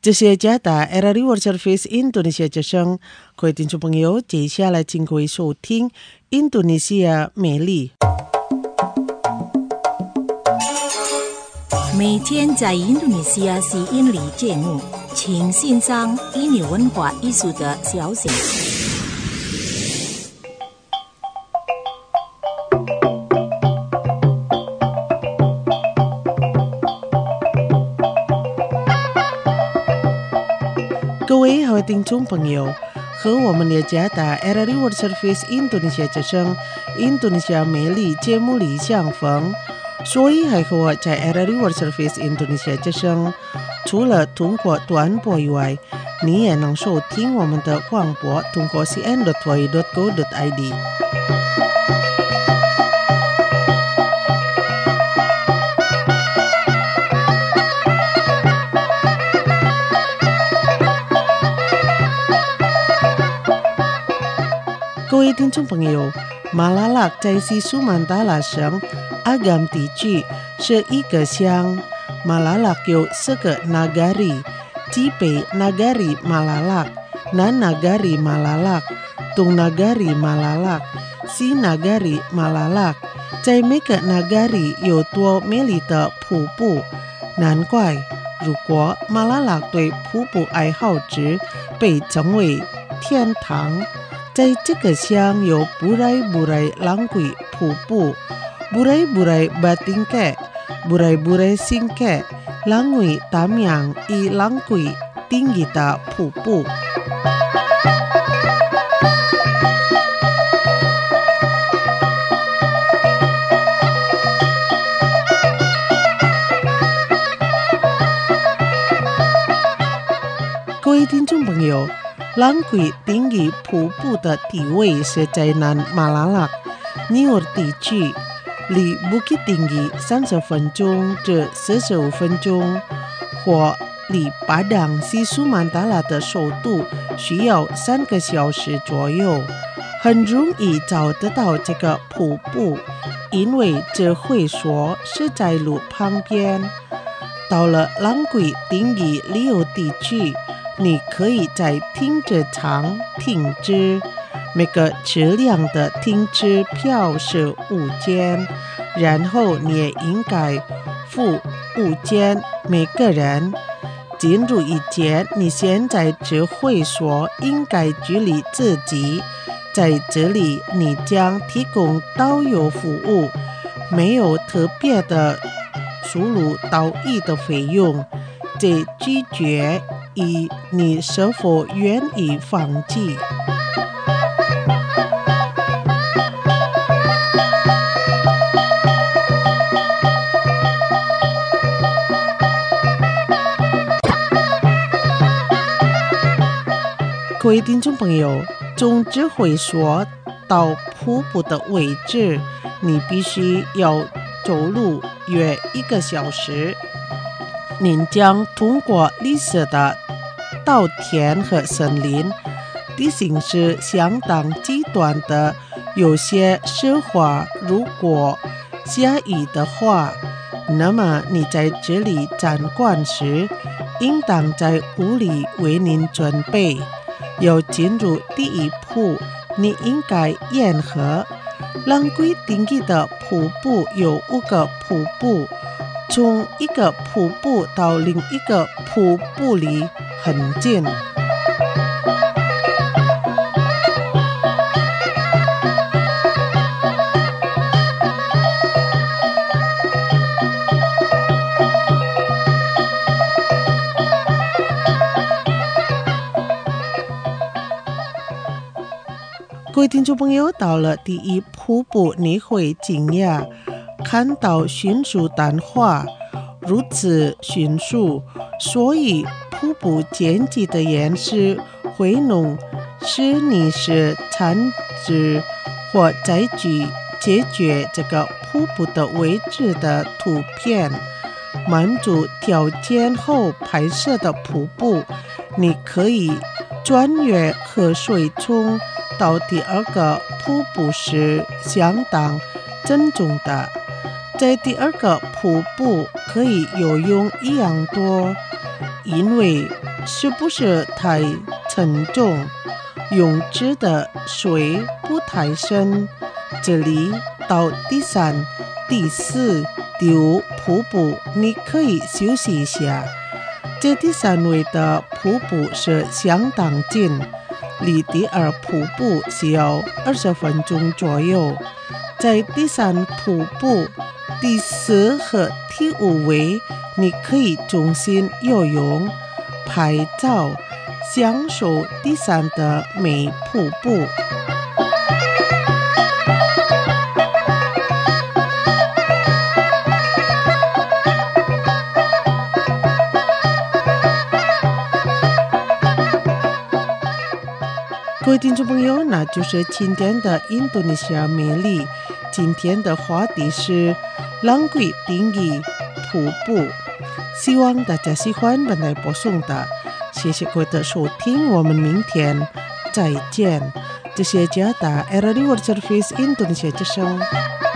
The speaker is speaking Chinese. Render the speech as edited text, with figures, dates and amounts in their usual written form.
这是加达 RRI World Service Indonesia 之声，各位听众朋友，接下来请各位收听印度尼西亚美丽。 每天在印度尼西亚吸引力节目，请欣赏印尼文化艺术的消息。 各位好听众朋友，和我们的加达 RRI World Service Indonesia 之声印度尼西亚美丽节目里相逢。所以还和我在 RRI World Service Indonesia 之声，除了通过短波以外，你也能收听我们的广播，通过 cn.wy.go.id。各位听众朋友，马拉拉在西苏曼达拉省阿甘地区是一个乡。马拉拉有4个 nagari， 即北 nagari 马拉拉、南 nagari 马拉拉、东 nagari 马拉拉、西 nagari 马拉拉。在每个 nagari 有多美丽的瀑布，难怪如果马拉拉对瀑布爱好者被称为天堂。在这个乡有Burai-Burai Langkwi 瀑布、Burai-Burai Batingke、Burai-Burai Singke、Langkwi Tamyang i Langkwi tinggi的瀑布。各位听众朋友，Langkwi tinggi 瀑布的地位是在南马拉拉尼尔地区，离 Bukit Tinggi 30分钟至45分钟，或离巴当西苏曼达拉的首都需要3个小时左右。很容易找得到这个瀑布，因为这会所是在路旁边。到了Langkwi tinggi 旅游地区，你可以在停车场停车，每个车辆的停车票是5元，然后你也应该付5元每个人。进入以前，你先在这会所应该距离自己，在这里你将提供导游服务，没有特别的输入导游的费用，这取决于你是否愿意放弃。各位听众朋友，从这会所到瀑布的位置，你必须要走路约1个小时。您将通过绿色的稻田和森林，地形是相当极端的，有些湿滑。如果下雨的话，那么你在这里参观时，应当在屋里为您准备。要进入第一步，你应该沿河。Langkwi tinggi的瀑布有5个瀑布，从一个瀑布到另一个瀑布离很近。各位听众朋友，到了第一瀑布，你会惊讶看到迅速淡化，如此迅速，所以瀑布间际的岩石会弄使你是产值或载具解决这个瀑布的位置的图片。满足条件后拍摄的瀑布，你可以穿越河水冲到第2个瀑布是相当郑重的。在第2个瀑布可以游泳1样多，因为是不是太沉重？泳池的水不太深，这里到第3、第4丢瀑布，你可以休息一下。这第3位的瀑布是相当近，离第2瀑布需要20分钟左右。在第3瀑布、第4和第5位，你可以中心游泳、拍照，享受第3的美瀑布。各位听众朋友，那就是今天的印度尼西亚魅力。今天的话题是朗贵定义瀑布，希望大家喜欢本来播送的。谢谢各位的收听，我们明天再见。这是加拿大 RRI World Service Indonesia 之声。